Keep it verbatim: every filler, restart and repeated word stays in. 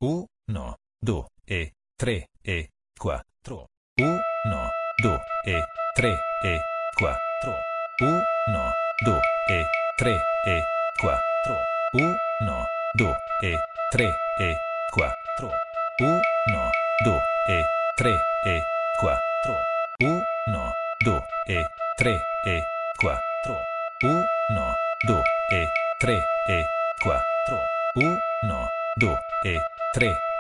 uno, due, e tre, e quattro. uno, due, e tre, e quattro. uno, due, e tre, e quattro. uno, due, e tre, e quattro. uno, due, e tre, e quattro. uno, due, e tre, e quattro. uno, due, e tre, e quattro. uno, due, e tre,